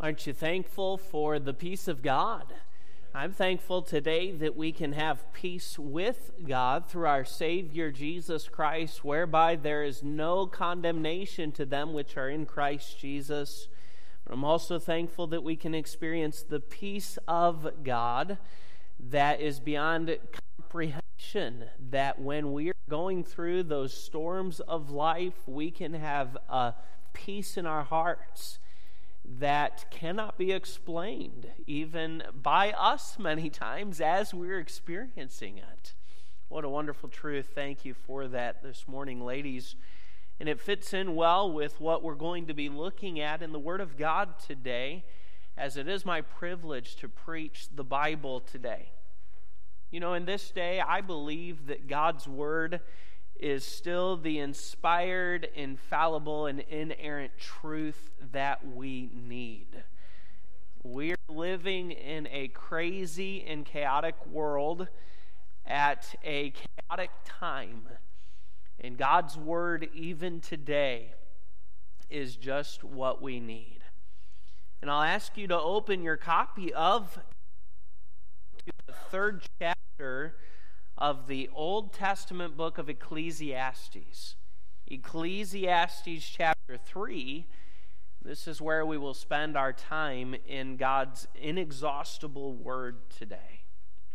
Aren't you thankful for the peace of God? I'm thankful today that we can have peace with God through our Savior Jesus Christ, whereby there is no condemnation to them which are in Christ Jesus. But I'm also thankful that we can experience the peace of God that is beyond comprehension, that when we are going through those storms of life, we can have a peace in our hearts that cannot be explained, even by us many times as we're experiencing it. What a wonderful truth. Thank you for that this morning, ladies. And it fits in well with what we're going to be looking at in the Word of God today, as it is my privilege to preach the Bible today. You know, in this day, I believe that God's Word is still the inspired, infallible, and inerrant truth that we need. We're living in a crazy and chaotic world at a chaotic time. And God's Word, even today, is just what we need. And I'll ask you to open your copy of the third chapter of the Old Testament book of Ecclesiastes. Ecclesiastes chapter 3. This is where we will spend our time in God's inexhaustible word today.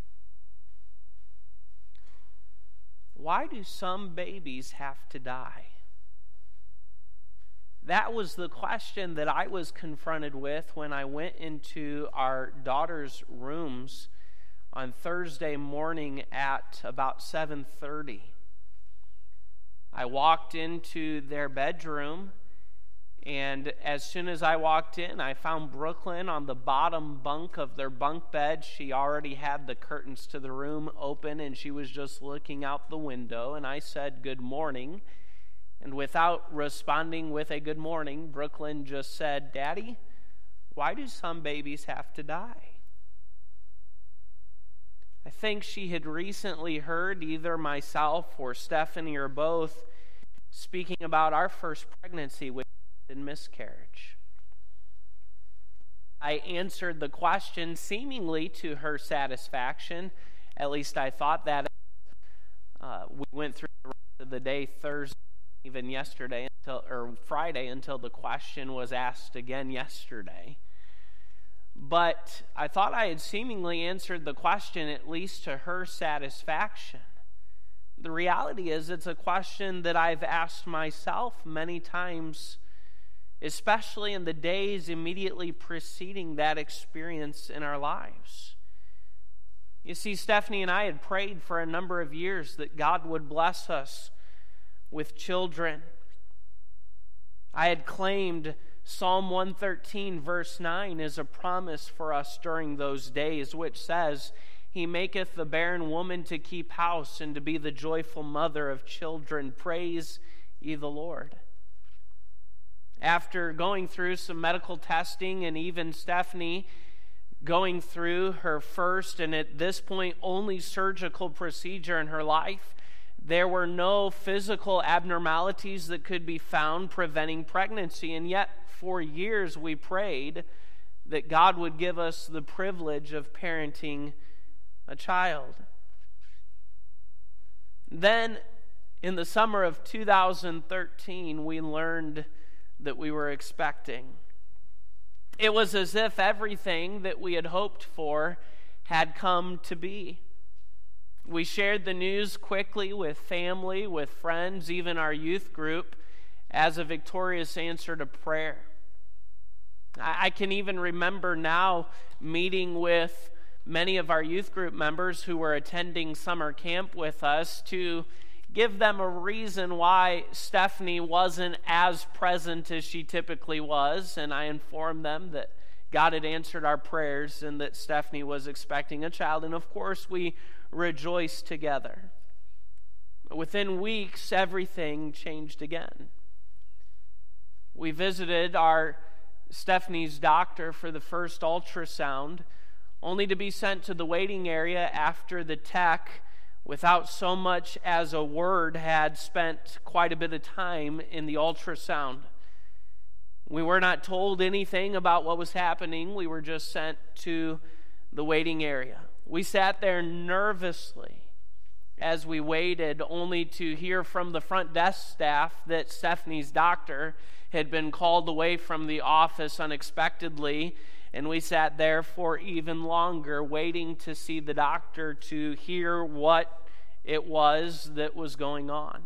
Why do some babies have to die? That was the question that I was confronted with when I went into our daughter's rooms on Thursday morning at about 7:30. I walked into their bedroom, and as soon as I walked in, I found Brooklyn on the bottom bunk of their bunk bed. She already had the curtains to the room open, and she was just looking out the window, and I said, "Good morning." And without responding with a good morning, Brooklyn just said, "Daddy, why do some babies have to die?" I think she had recently heard either myself or Stephanie or both speaking about our first pregnancy, which ended in miscarriage. I answered the question seemingly to her satisfaction. At least I thought that. We went through the rest of the day, Thursday, even yesterday, Friday, until the question was asked again yesterday. But I thought I had seemingly answered the question, at least to her satisfaction. The reality is, it's a question that I've asked myself many times, especially in the days immediately preceding that experience in our lives. You see, Stephanie and I had prayed for a number of years that God would bless us with children. I had claimed Psalm 113, verse 9, is a promise for us during those days, which says, "He maketh the barren woman to keep house and to be the joyful mother of children. Praise ye the Lord." After going through some medical testing, and even Stephanie going through her first and at this point only surgical procedure in her life, there were no physical abnormalities that could be found preventing pregnancy. And yet, for years, we prayed that God would give us the privilege of parenting a child. Then, in the summer of 2013, we learned that we were expecting. It was as if everything that we had hoped for had come to be. We shared the news quickly with family, with friends, even our youth group, as a victorious answer to prayer. I can even remember now meeting with many of our youth group members who were attending summer camp with us to give them a reason why Stephanie wasn't as present as she typically was, and I informed them that God had answered our prayers and that Stephanie was expecting a child, and of course we rejoiced together. Within weeks, everything changed again. We visited Stephanie's doctor for the first ultrasound, only to be sent to the waiting area after the tech, without so much as a word, had spent quite a bit of time in the ultrasound. We were not told anything about what was happening. We were just sent to the waiting area. We sat there nervously as we waited, only to hear from the front desk staff that Stephanie's doctor had been called away from the office unexpectedly, and we sat there for even longer, waiting to see the doctor to hear what it was that was going on.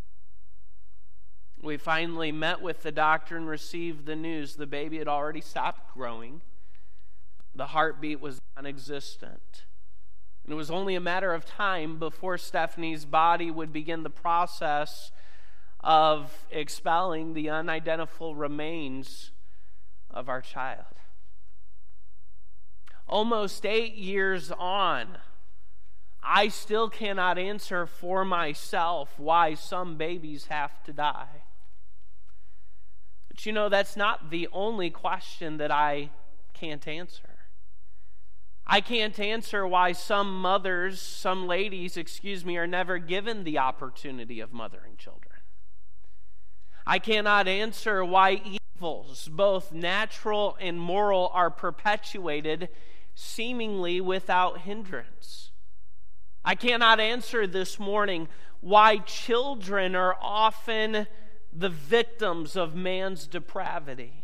We finally met with the doctor and received the news. The baby had already stopped growing. The heartbeat was non-existent. And it was only a matter of time before Stephanie's body would begin the process of expelling the unidentifiable remains of our child. Almost 8 years on, I still cannot answer for myself why some babies have to die. But you know, that's not the only question that I can't answer. I can't answer why some ladies, are never given the opportunity of mothering children. I cannot answer why evils, both natural and moral, are perpetuated seemingly without hindrance. I cannot answer this morning why children are often the victims of man's depravity.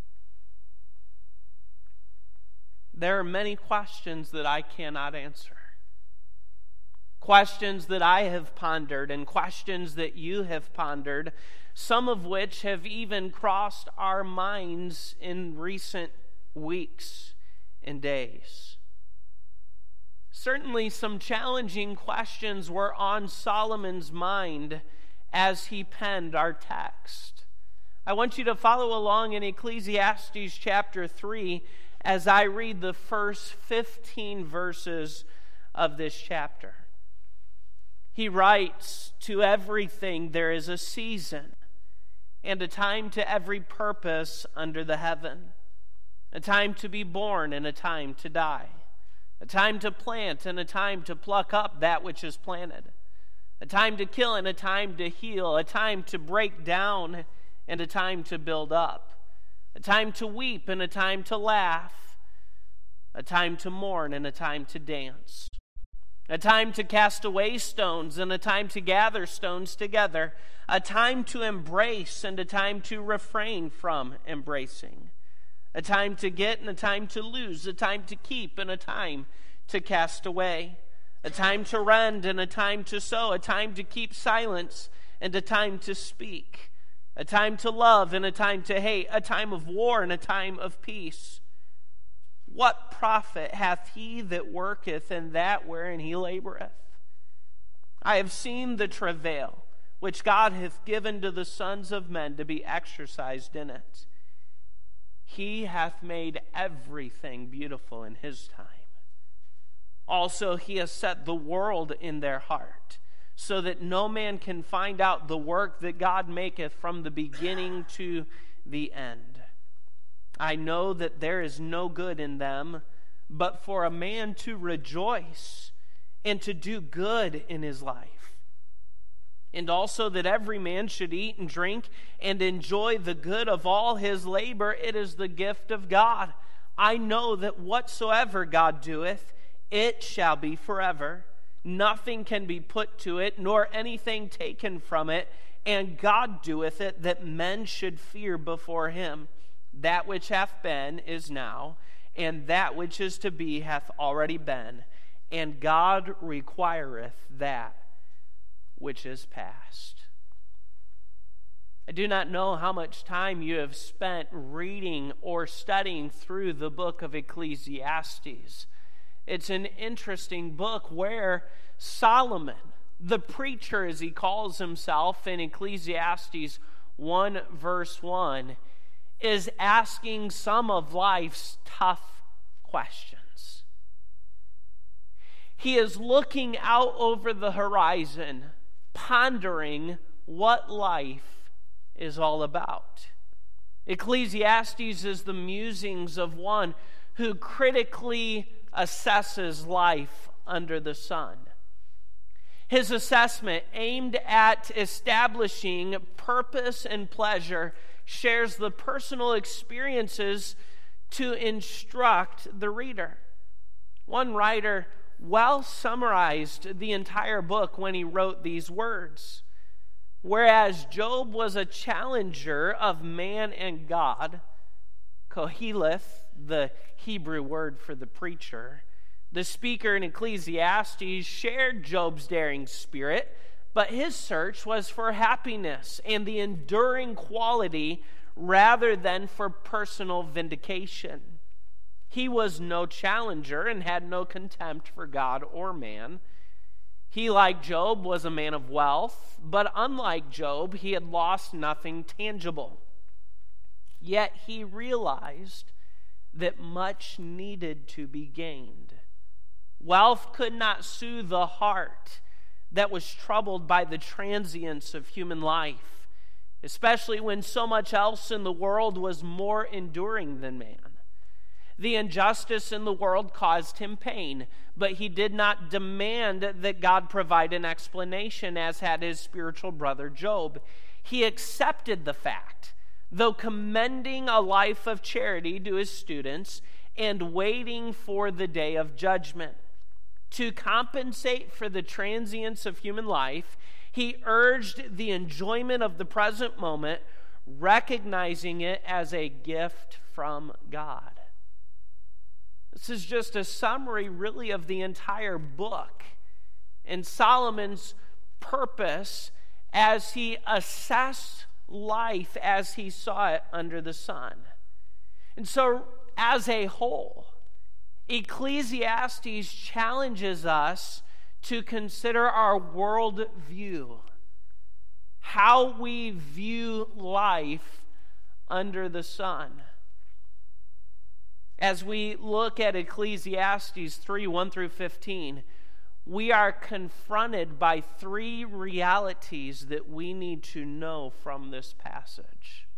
There are many questions that I cannot answer. Questions that I have pondered and questions that you have pondered, some of which have even crossed our minds in recent weeks and days. Certainly some challenging questions were on Solomon's mind as he penned our text. I want you to follow along in Ecclesiastes chapter 3 as I read the first 15 verses of this chapter. He writes, "To everything there is a season, and a time to every purpose under the heaven, a time to be born and a time to die, a time to plant and a time to pluck up that which is planted, a time to kill and a time to heal, a time to break down and a time to build up, a time to weep and a time to laugh, a time to mourn and a time to dance, a time to cast away stones and a time to gather stones together, a time to embrace and a time to refrain from embracing, a time to get and a time to lose, a time to keep and a time to cast away, a time to rend and a time to sow, a time to keep silence and a time to speak, a time to love and a time to hate, a time of war and a time of peace. What profit hath he that worketh in that wherein he laboureth? I have seen the travail which God hath given to the sons of men to be exercised in it. He hath made everything beautiful in his time. Also he has set the world in their heart, so that no man can find out the work that God maketh from the beginning to the end. I know that there is no good in them, but for a man to rejoice and to do good in his life. And also that every man should eat and drink and enjoy the good of all his labor. It is the gift of God. I know that whatsoever God doeth, it shall be forever. Nothing can be put to it, nor anything taken from it. And God doeth it, that men should fear before him. That which hath been is now, and that which is to be hath already been. And God requireth that which is past." I do not know how much time you have spent reading or studying through the book of Ecclesiastes. It's an interesting book where Solomon, the preacher as he calls himself in Ecclesiastes 1 verse 1, is asking some of life's tough questions. He is looking out over the horizon, pondering what life is all about. Ecclesiastes is the musings of one who critically assesses life under the sun. His assessment, aimed at establishing purpose and pleasure, shares the personal experiences to instruct the reader. One writer well summarized the entire book when he wrote these words. Whereas Job was a challenger of man and God, Koheleth, the Hebrew word for the preacher, the speaker in Ecclesiastes shared Job's daring spirit, but his search was for happiness and the enduring quality rather than for personal vindication. He was no challenger and had no contempt for God or man. He, like Job, was a man of wealth, but unlike Job, he had lost nothing tangible. Yet he realized that much needed to be gained. Wealth could not soothe the heart that was troubled by the transience of human life, especially when so much else in the world was more enduring than man. The injustice in the world caused him pain, but he did not demand that God provide an explanation, as had his spiritual brother Job. He accepted the fact, though commending a life of charity to his students and waiting for the day of judgment. To compensate for the transience of human life, he urged the enjoyment of the present moment, recognizing it as a gift from God. This is just a summary, really, of the entire book and Solomon's purpose as he assessed life as he saw it under the sun. And so, as a whole, Ecclesiastes challenges us to consider our world view, how we view life under the sun. As we look at Ecclesiastes 3:1 through 15, we are confronted by three realities that we need to know from this passage.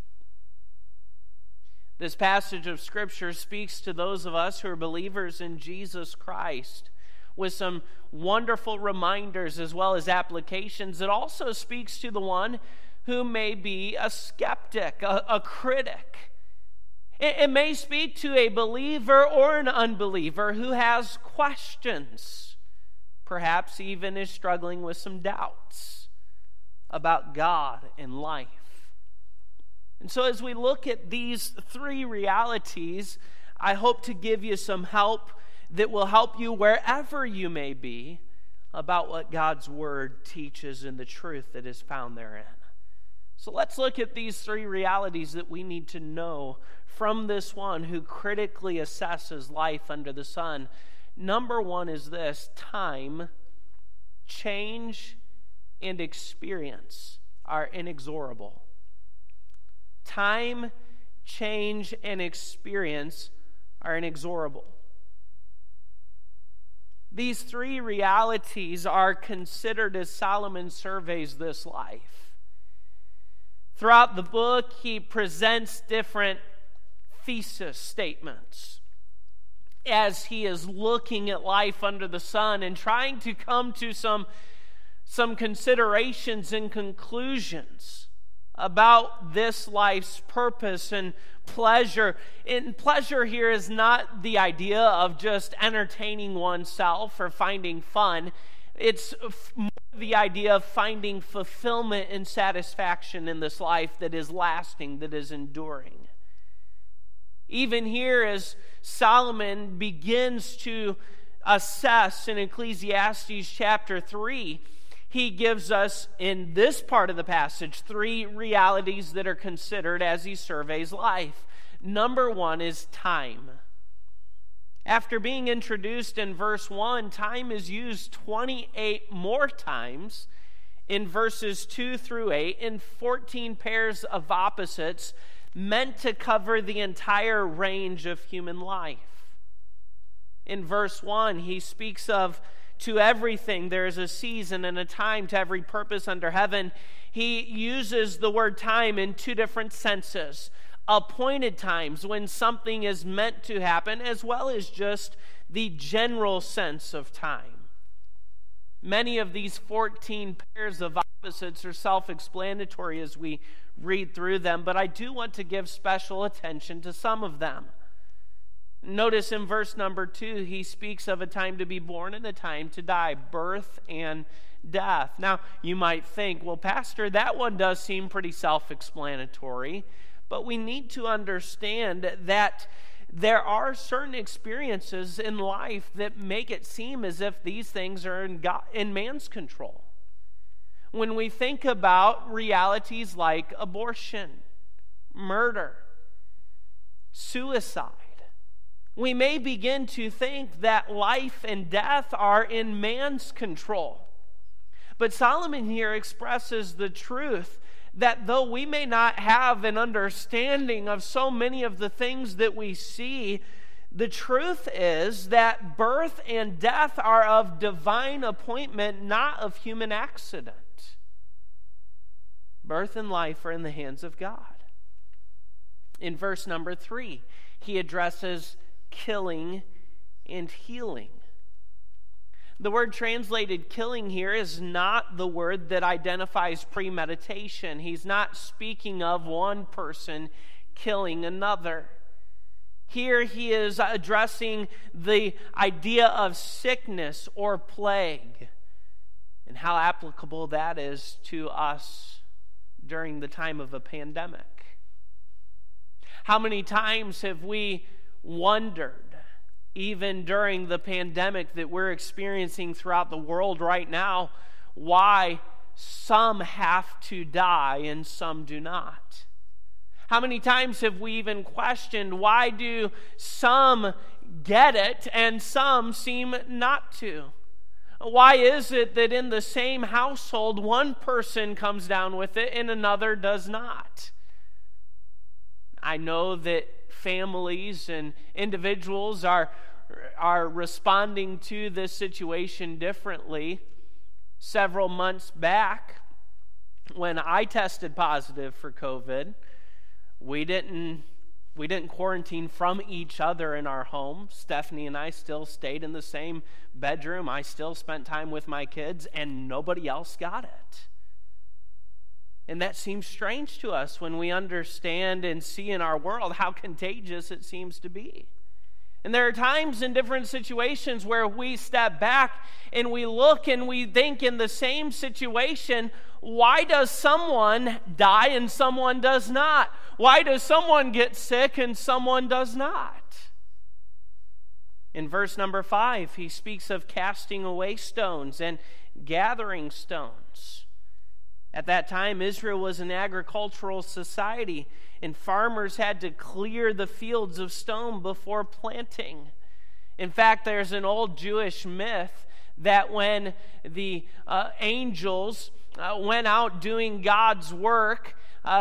This passage of Scripture speaks to those of us who are believers in Jesus Christ with some wonderful reminders as well as applications. It also speaks to the one who may be a skeptic, a critic. It may speak to a believer or an unbeliever who has questions, perhaps even is struggling with some doubts about God and life. And so as we look at these three realities, I hope to give you some help that will help you wherever you may be about what God's Word teaches and the truth that is found therein. So let's look at these three realities that we need to know from this one who critically assesses life under the sun. Number one is this: time, change, and experience are inexorable. Time, change, and experience are inexorable. These three realities are considered as Solomon surveys this life. Throughout the book, he presents different thesis statements as he is looking at life under the sun and trying to come to some considerations and conclusions about this life's purpose and pleasure. And pleasure here is not the idea of just entertaining oneself or finding fun. It's more the idea of finding fulfillment and satisfaction in this life that is lasting, that is enduring. Even here, as Solomon begins to assess in Ecclesiastes chapter 3, he gives us, in this part of the passage, three realities that are considered as he surveys life. Number one is time. After being introduced in verse 1, time is used 28 more times in verses 2 through 8 in 14 pairs of opposites meant to cover the entire range of human life. In verse 1, he speaks of, to everything there is a season and a time to every purpose under heaven. He uses the word time in two different senses. Appointed times, when something is meant to happen, as well as just the general sense of time. Many of these 14 pairs of opposites are self-explanatory as we read through them, but I do want to give special attention to some of them. Notice in verse number 2, he speaks of a time to be born and a time to die, birth and death. Now, you might think, well, Pastor, that one does seem pretty self-explanatory, but we need to understand that there are certain experiences in life that make it seem as if these things are in man's control. When we think about realities like abortion, murder, suicide, we may begin to think that life and death are in man's control. But Solomon here expresses the truth that though we may not have an understanding of so many of the things that we see, the truth is that birth and death are of divine appointment, not of human accident. Birth and life are in the hands of God. In verse number 3, he addresses killing and healing. The word translated killing here is not the word that identifies premeditation. He's not speaking of one person killing another. Here he is addressing the idea of sickness or plague and how applicable that is to us during the time of a pandemic. How many times have we wondered, even during the pandemic that we're experiencing throughout the world right now, why some have to die and some do not? How many times have we even questioned, why do some get it and some seem not to? Why is it that in the same household, one person comes down with it and another does not? I know that families and individuals are responding to this situation differently. Several months back, when I tested positive for COVID, we didn't quarantine from each other in our home. Stephanie and I still stayed in the same bedroom. I still spent time with my kids, and nobody else got it. And that seems strange to us when we understand and see in our world how contagious it seems to be. And there are times in different situations where we step back and we look and we think in the same situation, why does someone die and someone does not? Why does someone get sick and someone does not? In verse number 5, he speaks of casting away stones and gathering stones. At that time, Israel was an agricultural society, and farmers had to clear the fields of stone before planting. In fact, there's an old Jewish myth that when the angels went out doing God's work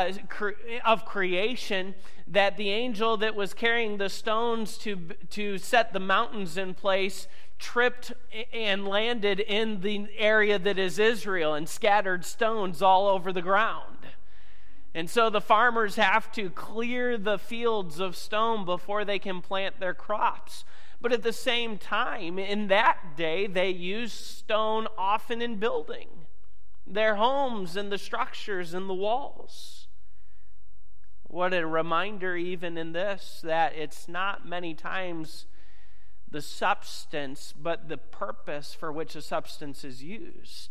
of creation, that the angel that was carrying the stones to set the mountains in place tripped and landed in the area that is Israel and scattered stones all over the ground. And so the farmers have to clear the fields of stone before they can plant their crops. But at the same time, in that day, they used stone often in building their homes and the structures and the walls. What a reminder even in this, that it's not many times the substance, but the purpose for which a substance is used.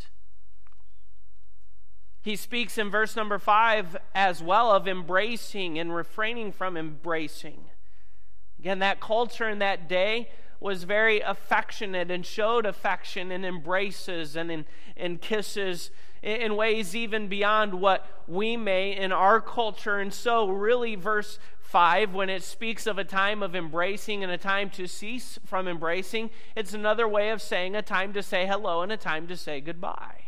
He speaks in verse number 5 as well of embracing and refraining from embracing. Again, that culture in that day was very affectionate and showed affection in embraces and in kisses in ways even beyond what we may in our culture. And so really verse 5, when it speaks of a time of embracing and a time to cease from embracing, it's another way of saying a time to say hello and a time to say goodbye.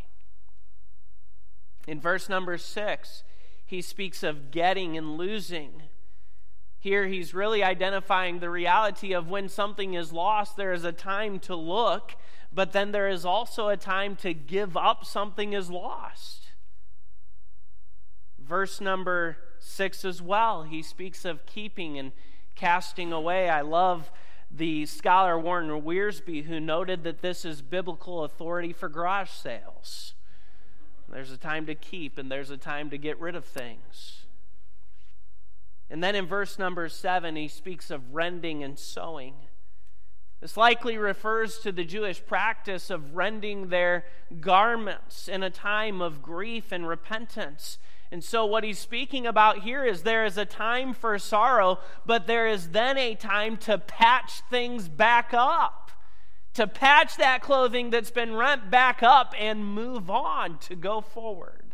In verse number 6, he speaks of getting and losing. Here he's really identifying the reality of when something is lost, there is a time to look, but then there is also a time to give up something is lost. Verse number 6 as well, he speaks of keeping and casting away. I love the scholar Warren Wiersbe, who noted that this is biblical authority for garage sales. There's a time to keep, and there's a time to get rid of things. And then in verse number 7, he speaks of rending and sewing. This likely refers to the Jewish practice of rending their garments in a time of grief and repentance. And so what he's speaking about here is there is a time for sorrow, but there is then a time to patch things back up, to patch that clothing that's been rent back up and move on, to go forward.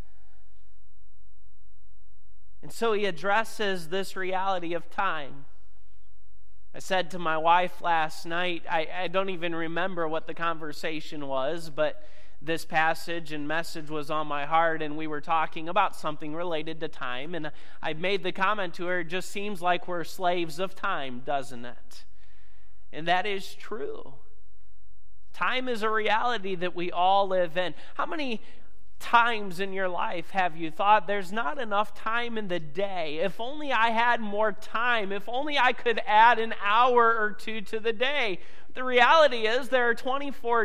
And so he addresses this reality of time. I said to my wife last night, I don't even remember what the conversation was, but this passage and message was on my heart, and we were talking about something related to time, and I made the comment to her, it just seems like we're slaves of time, doesn't it? And that is true. Time is a reality that we all live in. How many times in your life have you thought, there's not enough time in the day? If only I had more time. If only I could add an hour or two to the day. The reality is there are 24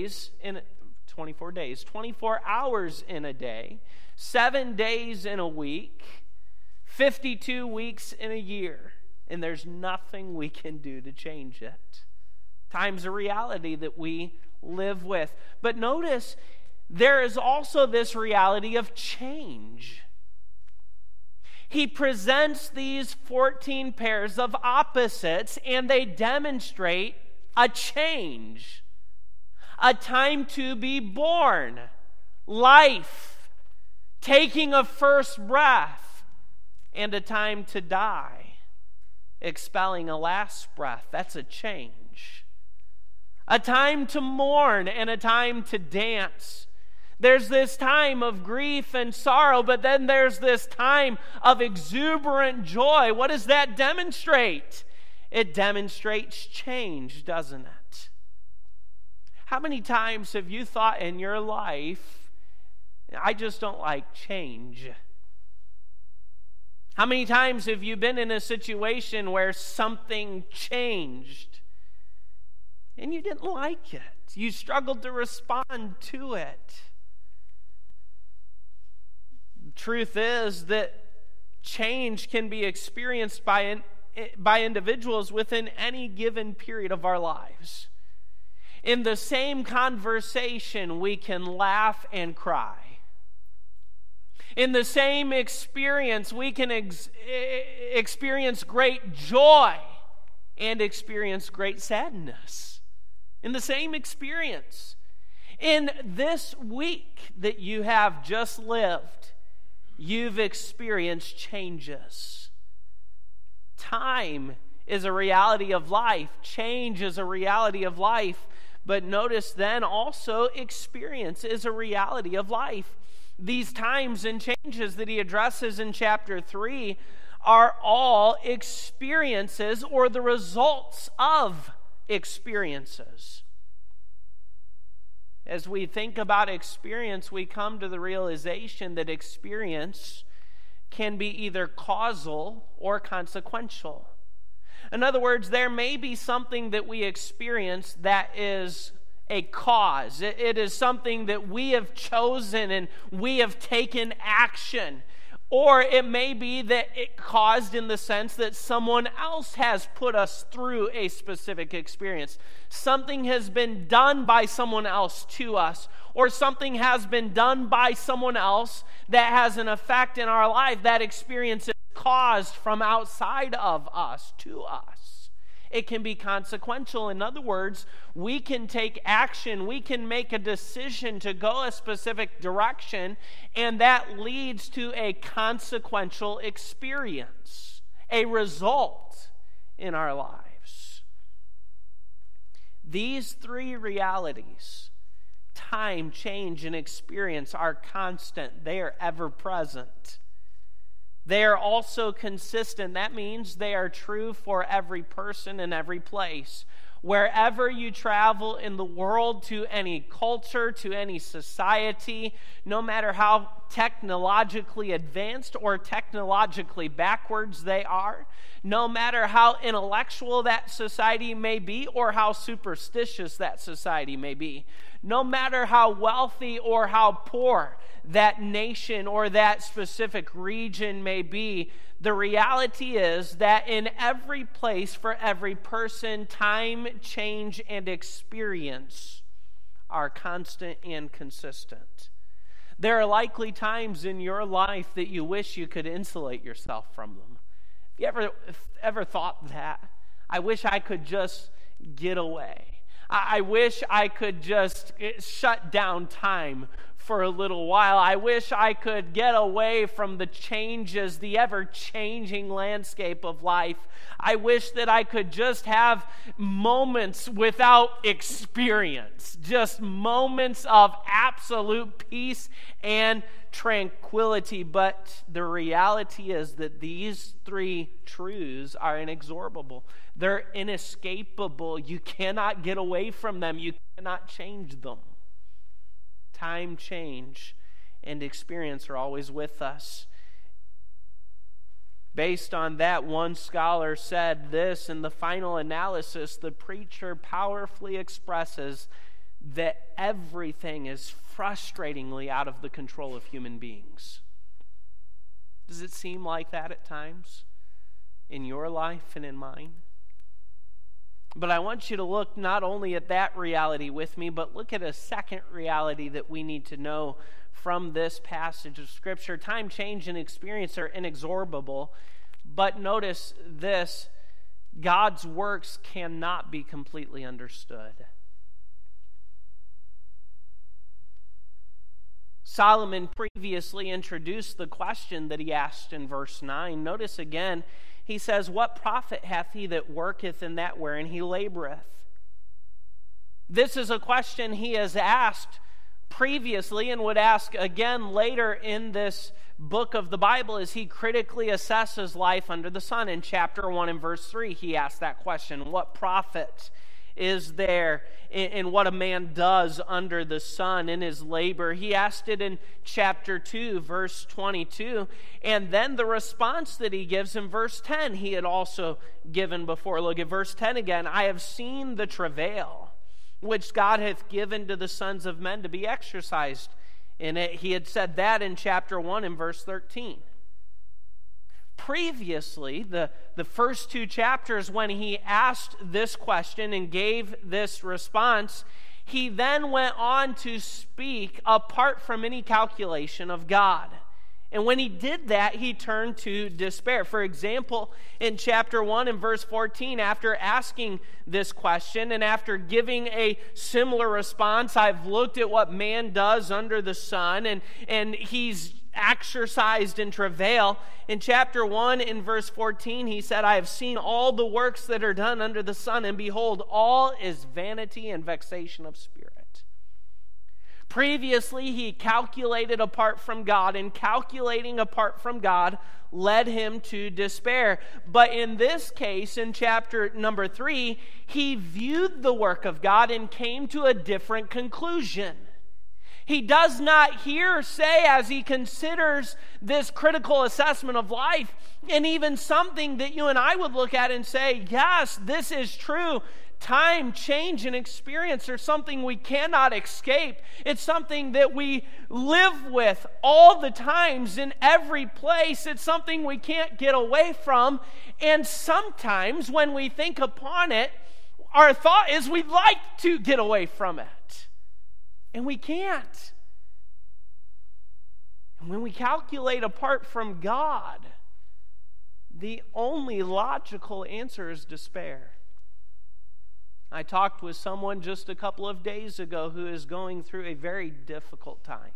hours in a day, 7 days in a week, 52 weeks in a year, and there's nothing we can do to change it. Time's a reality that we live with. But notice, there is also this reality of change. He presents these 14 pairs of opposites, and they demonstrate a change. A time to be born, life, taking a first breath, and a time to die, expelling a last breath. That's a change. A time to mourn and a time to dance. There's this time of grief and sorrow, but then there's this time of exuberant joy. What does that demonstrate? It demonstrates change, doesn't it? How many times have you thought in your life, I just don't like change? How many times have you been in a situation where something changed and you didn't like it? You struggled to respond to it. The truth is that change can be experienced by individuals within any given period of our lives. In the same conversation, we can laugh and cry. In the same experience, we can experience great joy and experience great sadness. In the same experience. In this week that you have just lived, you've experienced changes. Time is a reality of life. Change is a reality of life. But notice then also experience is a reality of life. These times and changes that he addresses in chapter 3 are all experiences or the results of experiences. As we think about experience, we come to the realization that experience can be either causal or consequential. In other words, there may be something that we experience that is a cause. It is something that we have chosen and we have taken action. Or it may be that it caused in the sense that someone else has put us through a specific experience. Something has been done by someone else to us, or something has been done by someone else that has an effect in our life. That experience is caused from outside of us to us. It can be consequential. In other words, we can take action. We can make a decision to go a specific direction, and that leads to a consequential experience, a result in our lives. These three realities, time, change, and experience, are constant. They are ever present. They are also consistent. That means they are true for every person and every place. wherever you travel in the world, to any culture, to any society, no matter how technologically advanced or technologically backwards they are, no matter how intellectual that society may be or how superstitious that society may be, no matter how wealthy or how poor that nation or that specific region may be, the reality is that in every place, for every person, time, change, and experience are constant and consistent. There are likely times in your life that you wish you could insulate yourself from them. Have you ever thought that? I wish I could just get away. I wish I could just shut down time for a little while. I wish I could get away from the changes, the ever-changing landscape of life. I wish that I could just have moments without experience, just moments of absolute peace and tranquility. But the reality is that these three truths are inexorable. They're inescapable. You cannot get away from them. You cannot change them. Time, change, and experience are always with us. Based on that, one scholar said this: in the final analysis, the preacher powerfully expresses that everything is frustratingly out of the control of human beings. Does it seem like that at times in your life and in mine? But I want you to look not only at that reality with me, but look at a second reality that we need to know from this passage of Scripture. Time, change, and experience are inexorable, but notice this: God's works cannot be completely understood. Solomon previously introduced the question that he asked in verse 9. Notice again, he says, "What profit hath he that worketh in that wherein he laboreth?" This is a question he has asked previously and would ask again later in this book of the Bible as he critically assesses life under the sun. In chapter 1 and verse 3, he asked that question: what profit is there in what a man does under the sun in his labor? He asked it in chapter 2, verse 22, and then the response that he gives in verse 10 he had also given before. Look at verse 10 again. "I have seen the travail which God hath given to the sons of men to be exercised in it." He had said that in chapter 1 and verse 13. Previously, the first two chapters, when he asked this question and gave this response, he then went on to speak apart from any calculation of God. And when he did that, he turned to despair. For example, in chapter 1 and verse 14, after asking this question and after giving a similar response, "I've looked at what man does under the sun," and he's exercised in travail. In chapter 1 in verse 14, he said, "I have seen all the works that are done under the sun, and behold, all is vanity and vexation of spirit." Previously, he calculated apart from God, and calculating apart from God led him to despair. But in this case, in chapter number 3, he viewed the work of God and came to a different conclusion. He does not here say, as he considers this critical assessment of life, and even something that you and I would look at and say, yes, this is true. Time, change, and experience are something we cannot escape. It's something that we live with all the times in every place. It's something we can't get away from. And sometimes when we think upon it, our thought is we'd like to get away from it. And we can't. And when we calculate apart from God, the only logical answer is despair. I talked with someone just a couple of days ago who is going through a very difficult time.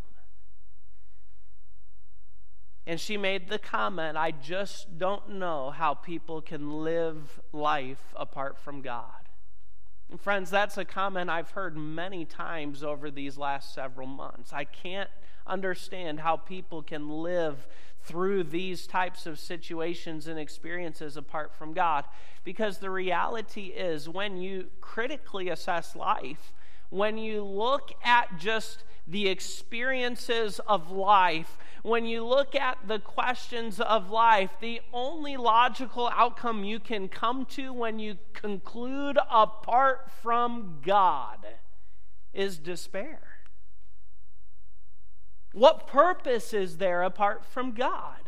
And she made the comment, "I just don't know how people can live life apart from God." And friends, that's a comment I've heard many times over these last several months. I can't understand how people can live through these types of situations and experiences apart from God. Because the reality is, when you critically assess life, when you look at just the experiences of life, when you look at the questions of life, the only logical outcome you can come to when you conclude apart from God is despair. What purpose is there apart from God?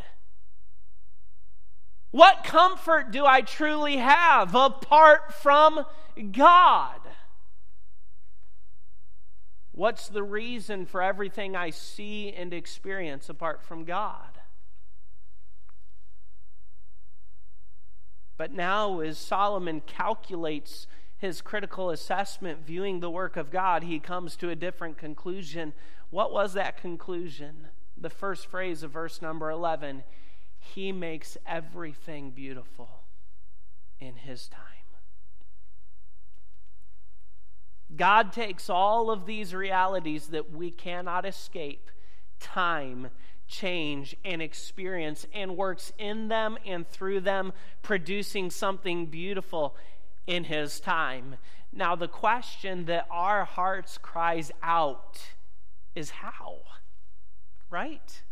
What comfort do I truly have apart from God? What's the reason for everything I see and experience apart from God? But now, as Solomon calculates his critical assessment, viewing the work of God, he comes to a different conclusion. What was that conclusion? The first phrase of verse number 11, he makes everything beautiful in his time. God takes all of these realities that we cannot escape, time, change, and experience, and works in them and through them, producing something beautiful in his time. Now, the question that our hearts cries out is how, right?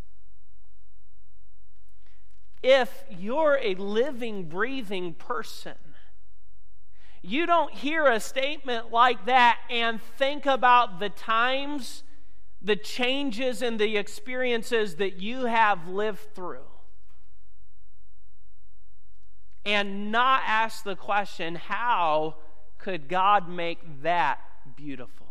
If you're a living, breathing person, you don't hear a statement like that and think about the times, the changes, and the experiences that you have lived through, and not ask the question, how could God make that beautiful?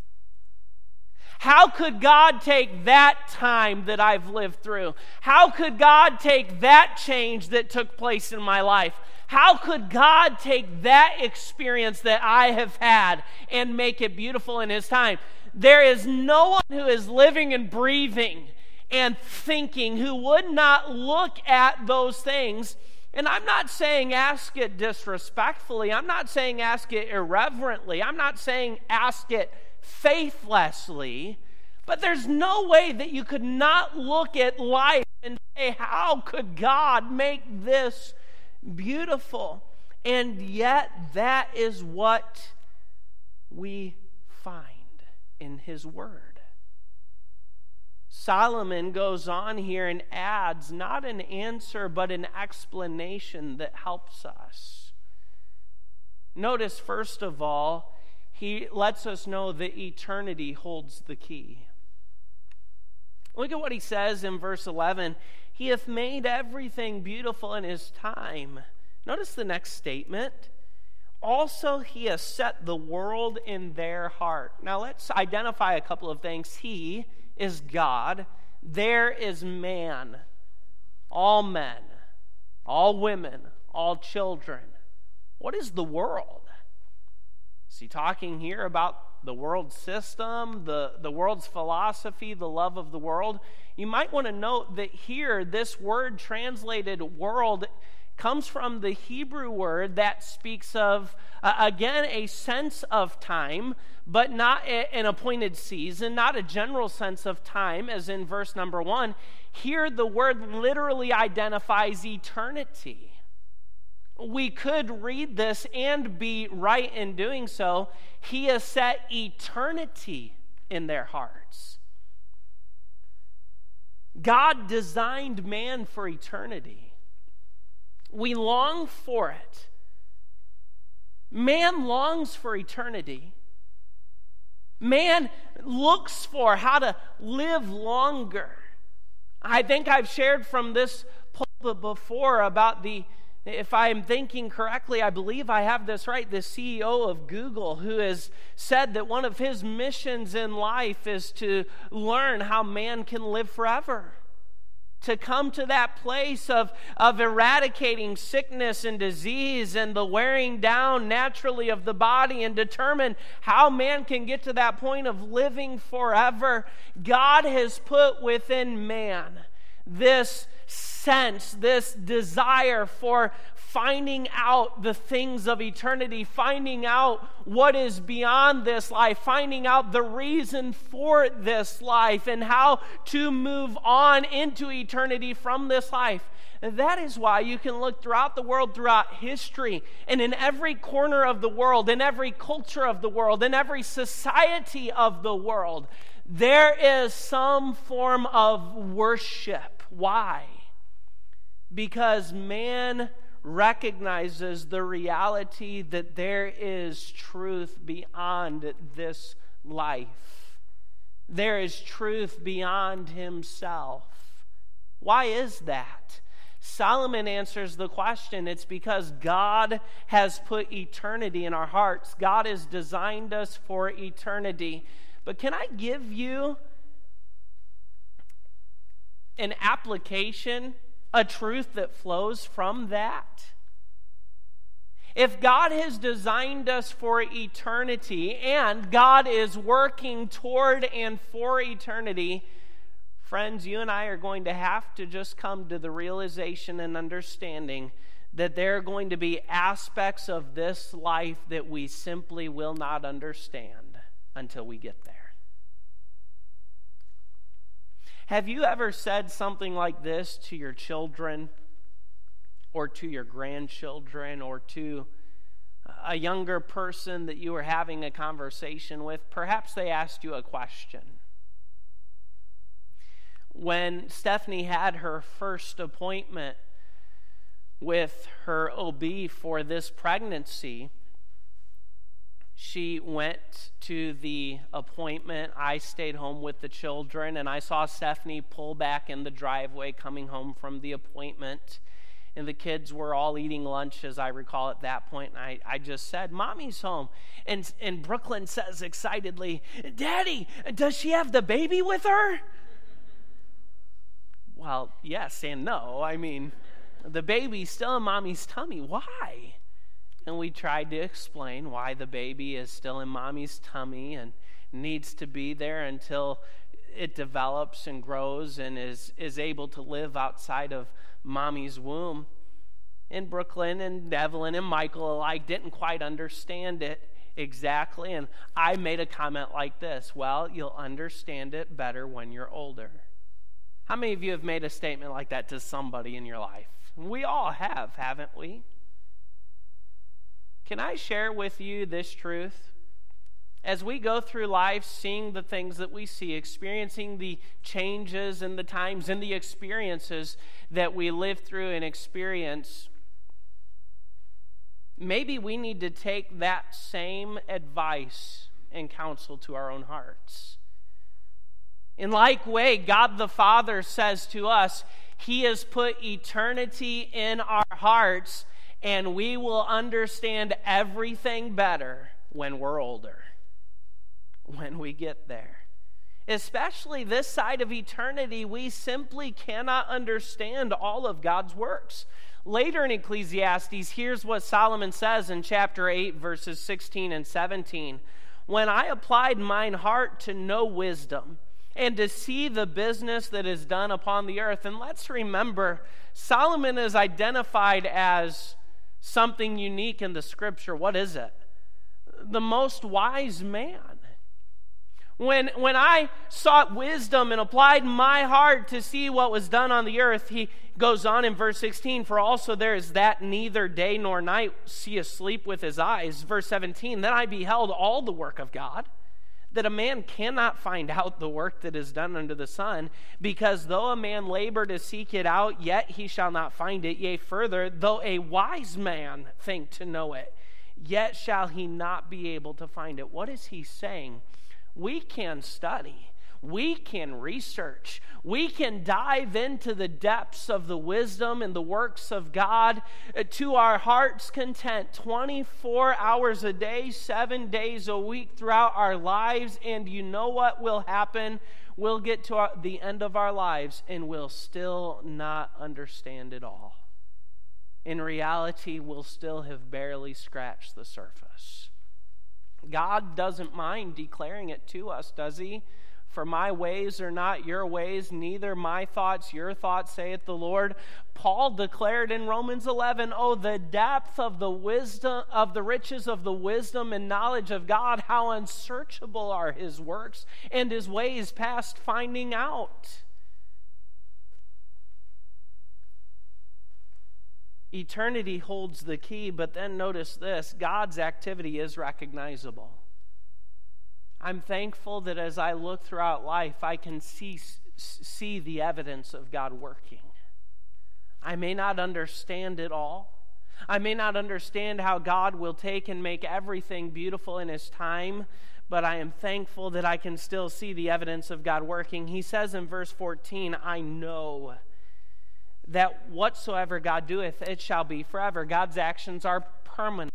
How could God take that time that I've lived through? How could God take that change that took place in my life? How could God take that experience that I have had and make it beautiful in his time? There is no one who is living and breathing and thinking who would not look at those things. And I'm not saying ask it disrespectfully. I'm not saying ask it irreverently. I'm not saying ask it faithlessly. But there's no way that you could not look at life and say, how could God make this beautiful? And yet that is what we find in his word. Solomon goes on here and adds not an answer but an explanation that helps us. Notice, first of all, he lets us know that eternity holds the key. Look at what he says in verse 11. He hath made everything beautiful in his time. Notice the next statement. Also, he has set the world in their heart. Now, let's identify a couple of things. He is God. There is man. All men, all women, all children. What is the world? Is he talking here about the world system, the world's philosophy, the love of the world? You might want to note that here, this word translated world comes from the Hebrew word that speaks of, again, a sense of time, but not an appointed season, not a general sense of time, as in verse number 1. Here, the word literally identifies eternity. We could read this and be right in doing so. He has set eternity in their hearts. God designed man for eternity. We long for it. Man longs for eternity. Man looks for how to live longer. I think I've shared from this pulpit before about if I'm thinking correctly, I believe I have this right, the CEO of Google, who has said that one of his missions in life is to learn how man can live forever. To come to that place of eradicating sickness and disease and the wearing down naturally of the body, and determine how man can get to that point of living forever. God has put within man this sense, this desire for finding out the things of eternity, finding out what is beyond this life, finding out the reason for this life, and how to move on into eternity from this life. And that is why you can look throughout the world, throughout history, and in every corner of the world, in every culture of the world, in every society of the world, there is some form of worship. Why? Because man recognizes the reality that there is truth beyond this life. There is truth beyond himself. Why is that? Solomon answers the question. It's because God has put eternity in our hearts. God has designed us for eternity. But can I give you an application, a truth that flows from that? If God has designed us for eternity, and God is working toward and for eternity, friends, you and I are going to have to just come to the realization and understanding that there are going to be aspects of this life that we simply will not understand until we get there. Have you ever said something like this to your children, or to your grandchildren, or to a younger person that you were having a conversation with? Perhaps they asked you a question. When Stephanie had her first appointment with her OB for this pregnancy, she went to the appointment. I stayed home with the children, and I saw Stephanie pull back in the driveway coming home from the appointment. And the kids were all eating lunch, as I recall, at that point. And I just said, "Mommy's home." And Brooklyn says excitedly, "Daddy, does she have the baby with her?" Well, yes and no. I mean, the baby's still in Mommy's tummy. Why? And we tried to explain why the baby is still in Mommy's tummy and needs to be there until it develops and grows and is able to live outside of Mommy's womb. And Brooklyn and Evelyn and Michael alike didn't quite understand it exactly. And I made a comment like this: "Well, you'll understand it better when you're older." How many of you have made a statement like that to somebody in your life? We all have, haven't we? Can I share with you this truth? As we go through life, seeing the things that we see, experiencing the changes and the times and the experiences that we live through and experience, maybe we need to take that same advice and counsel to our own hearts. In like way, God the Father says to us, He has put eternity in our hearts, and we will understand everything better when we're older, when we get there. Especially this side of eternity, we simply cannot understand all of God's works. Later in Ecclesiastes, here's what Solomon says in chapter 8, verses 16 and 17. "When I applied mine heart to know wisdom, and to see the business that is done upon the earth." And let's remember, Solomon is identified as something unique in the Scripture. What is it? The most wise man. When I sought wisdom and applied my heart to see what was done on the earth, he goes on in verse 16, "For also there is that neither day nor night seeth sleep with his eyes." Verse 17, "Then I beheld all the work of God, that a man cannot find out the work that is done under the sun, because though a man labor to seek it out, yet he shall not find it. Yea, further, though a wise man think to know it, yet shall he not be able to find it." What is he saying? We can study. We can research. We can dive into the depths of the wisdom and the works of God to our heart's content 24 hours a day, 7 days a week throughout our lives. And you know what will happen? We'll get to the end of our lives and we'll still not understand it all. In reality, we'll still have barely scratched the surface. God doesn't mind declaring it to us, does He? For my ways are not your ways, neither my thoughts your thoughts, saith the Lord. Paul declared in Romans 11, oh, the depth of the wisdom, of the riches of the wisdom and knowledge of God, how unsearchable are his works and his ways past finding out. Eternity holds the key, but then notice this, God's activity is recognizable. I'm thankful that as I look throughout life, I can see the evidence of God working. I may not understand it all. I may not understand how God will take and make everything beautiful in his time, but I am thankful that I can still see the evidence of God working. He says in verse 14, I know that whatsoever God doeth, it shall be forever. God's actions are permanent.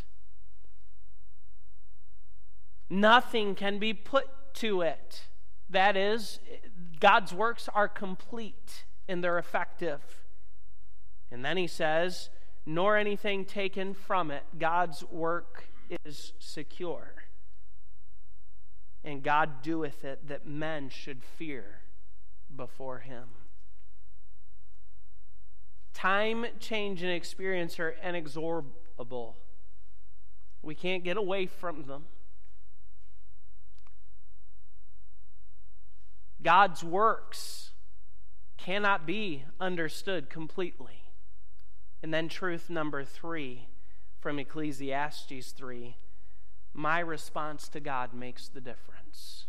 Nothing can be put to it. That is, God's works are complete and they're effective. And then he says, nor anything taken from it. God's work is secure. And God doeth it that men should fear before him. Time, change, and experience are inexorable. We can't get away from them. God's works cannot be understood completely. And then truth number 3 from Ecclesiastes 3, my response to God makes the difference.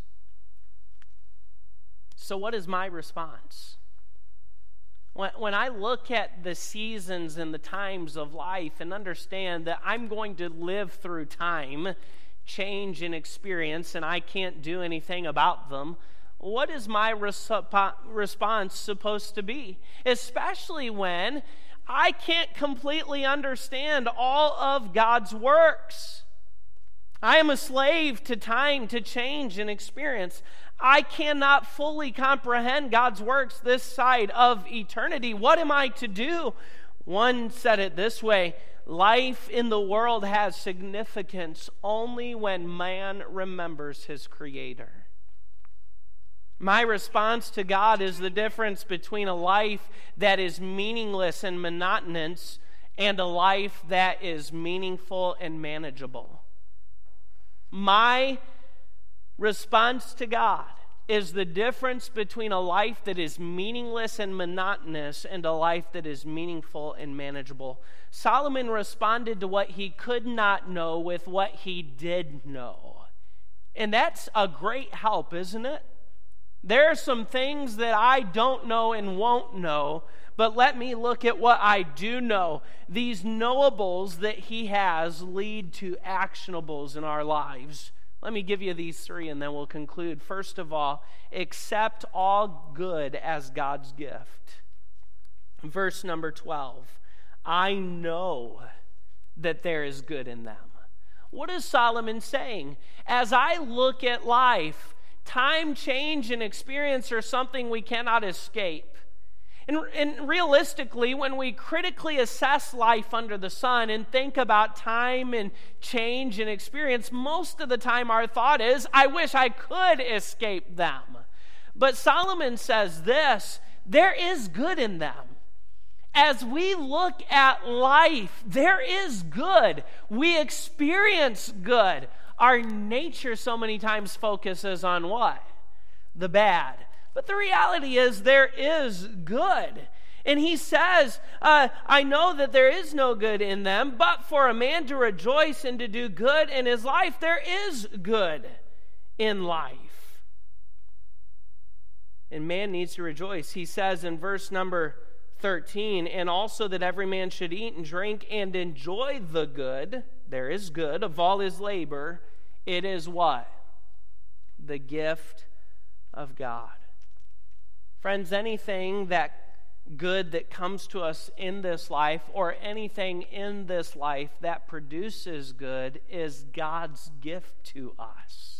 So what is my response? When I look at the seasons and the times of life and understand that I'm going to live through time, change, and experience, and I can't do anything about them, what is my response supposed to be? Especially when I can't completely understand all of God's works. I am a slave to time, to change, and experience. I cannot fully comprehend God's works this side of eternity. What am I to do? One said it this way, life in the world has significance only when man remembers his Creator. My response to God is the difference between a life that is meaningless and monotonous and a life that is meaningful and manageable. My response to God is the difference between a life that is meaningless and monotonous and a life that is meaningful and manageable. Solomon responded to what he could not know with what he did know. And that's a great help, isn't it? There are some things that I don't know and won't know, but let me look at what I do know. These knowables that he has lead to actionables in our lives. Let me give you these 3 and then we'll conclude. First of all, accept all good as God's gift. Verse number 12, I know that there is good in them. What is Solomon saying? As I look at life, time, change, and experience are something we cannot escape. And realistically, when we critically assess life under the sun and think about time and change and experience, most of the time our thought is, I wish I could escape them. But Solomon says this, there is good in them. As we look at life, there is good. We experience good. Our nature so many times focuses on what? The bad. But the reality is there is good. And he says, I know that there is no good in them, but for a man to rejoice and to do good in his life, there is good in life. And man needs to rejoice. He says in verse number 13, and also that every man should eat and drink and enjoy the good, there is good, of all his labor. It is what? The gift of God. Friends, anything good that comes to us in this life or anything in this life that produces good is God's gift to us.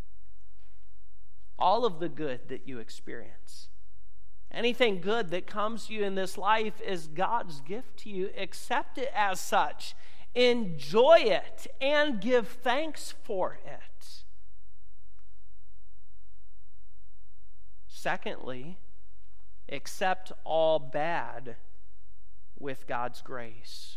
All of the good that you experience, anything good that comes to you in this life is God's gift to you. Accept it as such. Enjoy it and give thanks for it. Secondly, accept all bad with God's grace.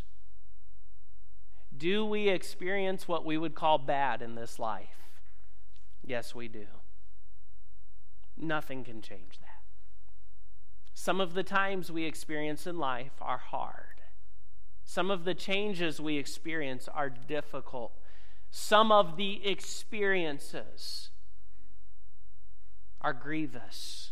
Do we experience what we would call bad in this life? Yes, we do. Nothing can change that. Some of the times we experience in life are hard. Some of the changes we experience are difficult. Some of the experiences are grievous.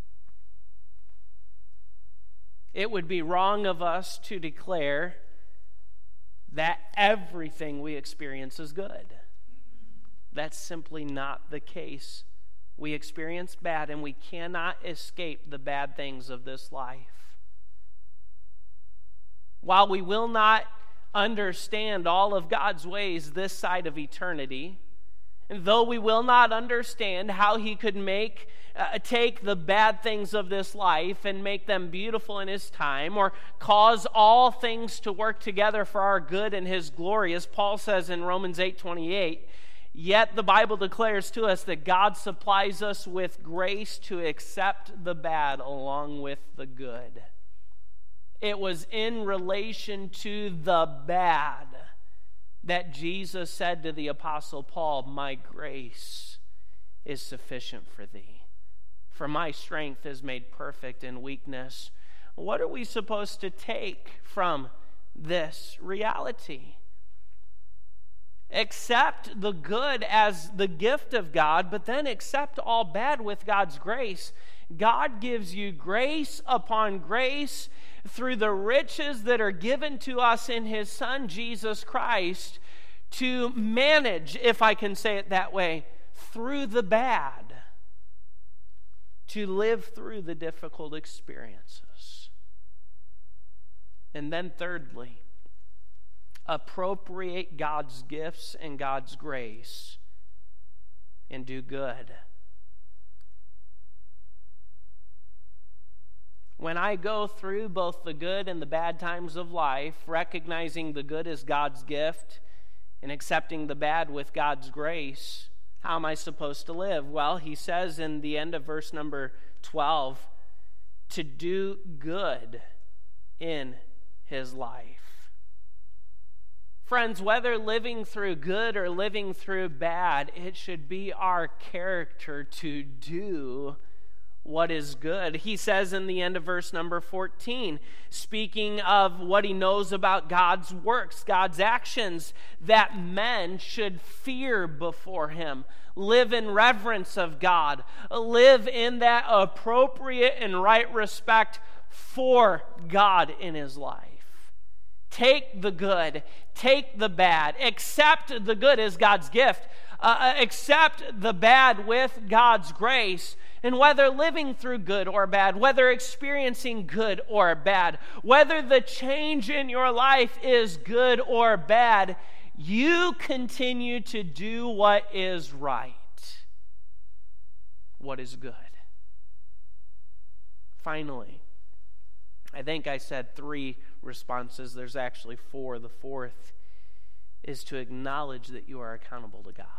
It would be wrong of us to declare that everything we experience is good. That's simply not the case. We experience bad, and we cannot escape the bad things of this life. While we will not understand all of God's ways this side of eternity, and though we will not understand how He could take the bad things of this life and make them beautiful in His time, or cause all things to work together for our good and His glory, as Paul says in Romans 8:28, yet the Bible declares to us that God supplies us with grace to accept the bad along with the good. It was in relation to the bad that Jesus said to the Apostle Paul, "My grace is sufficient for thee, for my strength is made perfect in weakness." What are we supposed to take from this reality? Accept the good as the gift of God, but then accept all bad with God's grace. God gives you grace upon grace through the riches that are given to us in His Son, Jesus Christ, to manage, if I can say it that way, through the bad, to live through the difficult experiences. And then thirdly, appropriate God's gifts and God's grace and do good. When I go through both the good and the bad times of life, recognizing the good as God's gift and accepting the bad with God's grace, how am I supposed to live? Well, he says in the end of verse number 12, to do good in his life. Friends, whether living through good or living through bad, it should be our character to do what is good. He says in the end of verse number 14, speaking of what he knows about God's works, God's actions, that men should fear before him, live in reverence of God, live in that appropriate and right respect for God in his life. Take the good, take the bad, accept the good as God's gift, accept the bad with God's grace. And whether living through good or bad, whether experiencing good or bad, whether the change in your life is good or bad, you continue to do what is right, what is good. Finally, I think I said 3 responses. There's actually 4. The 4th is to acknowledge that you are accountable to God.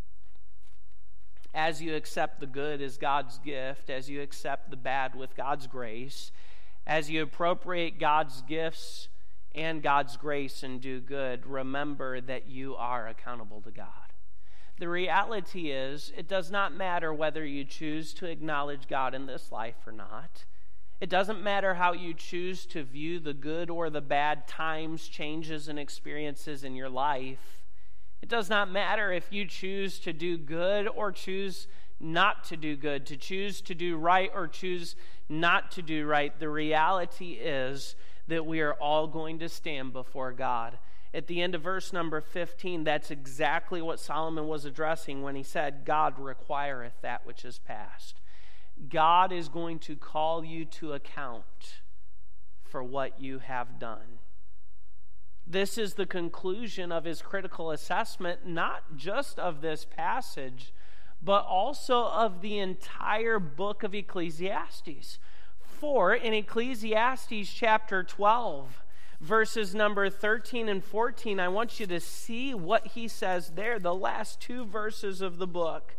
As you accept the good as God's gift, as you accept the bad with God's grace, as you appropriate God's gifts and God's grace and do good, remember that you are accountable to God. The reality is, it does not matter whether you choose to acknowledge God in this life or not. It doesn't matter how you choose to view the good or the bad times, changes, and experiences in your life. It does not matter if you choose to do good or choose not to do good, to choose to do right or choose not to do right. The reality is that we are all going to stand before God. At the end of verse number 15, that's exactly what Solomon was addressing when he said, God requireth that which is past. God is going to call you to account for what you have done. This is the conclusion of his critical assessment, not just of this passage, but also of the entire book of Ecclesiastes. For in Ecclesiastes chapter 12, verses number 13 and 14, I want you to see what he says there, the last 2 verses of the book.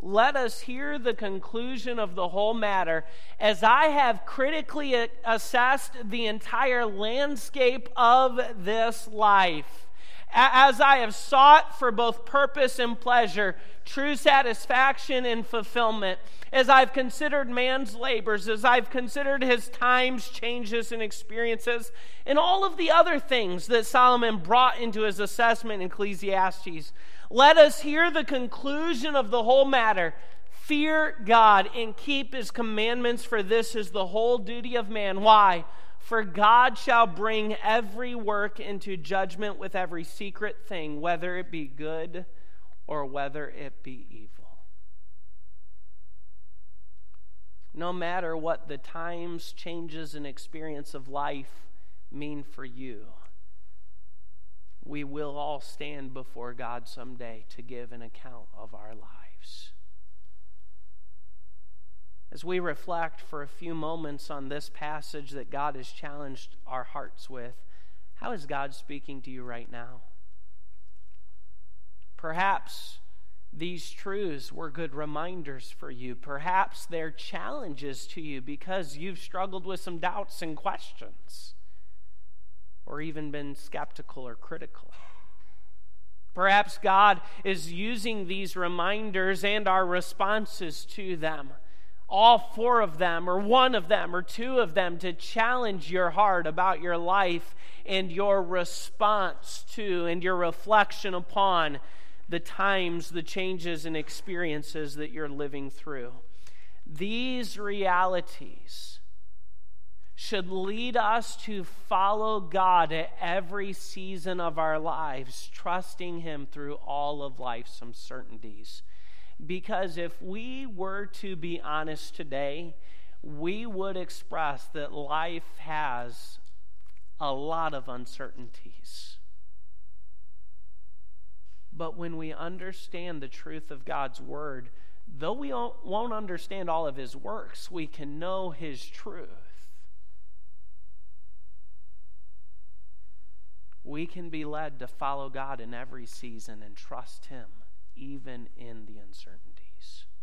let us hear the conclusion of the whole matter as I have critically assessed the entire landscape of this life. As I have sought for both purpose and pleasure, true satisfaction and fulfillment, as I've considered man's labors, as I've considered his times, changes, and experiences, and all of the other things that Solomon brought into his assessment in Ecclesiastes, let us hear the conclusion of the whole matter. Fear God and keep his commandments, for this is the whole duty of man. Why? For God shall bring every work into judgment with every secret thing, whether it be good or whether it be evil. No matter what the times, changes, and experience of life mean for you, we will all stand before God someday to give an account of our lives. As we reflect for a few moments on this passage that God has challenged our hearts with, how is God speaking to you right now? Perhaps these truths were good reminders for you. Perhaps they're challenges to you because you've struggled with some doubts and questions, or even been skeptical or critical. Perhaps God is using these reminders and our responses to them, all four of them, or one of them, or two of them, to challenge your heart about your life and your response to and your reflection upon the times, the changes, and experiences that you're living through. These realities should lead us to follow God at every season of our lives, trusting him through all of life's uncertainties. Because if we were to be honest today, we would express that life has a lot of uncertainties. But when we understand the truth of God's word, though we won't understand all of his works, we can know his truth. We can be led to follow God in every season and trust him, even in the uncertainties.